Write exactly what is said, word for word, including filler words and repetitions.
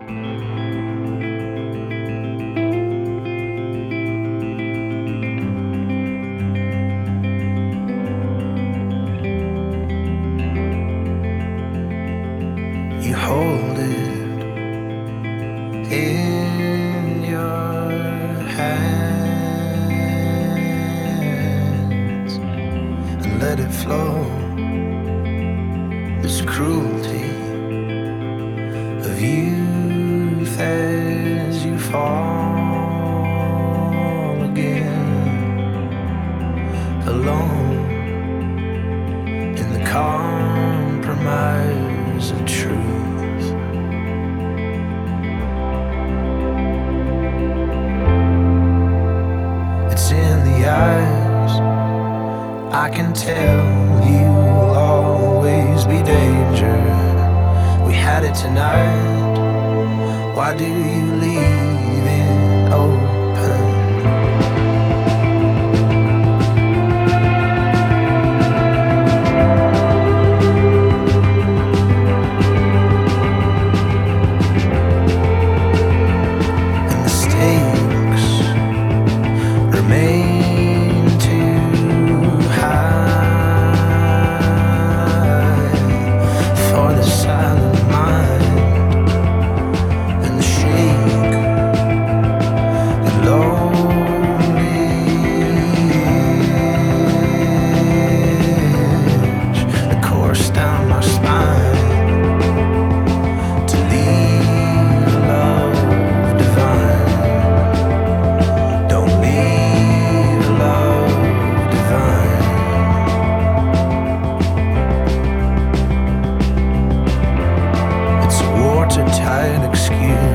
You hold it in your hands and let it flow. This cruelty of youth as you fall again, alone in the compromise of truth. It's in the eyes, I can tell you'll always be danger. We had it tonight, why do you leave it open? Tight excuse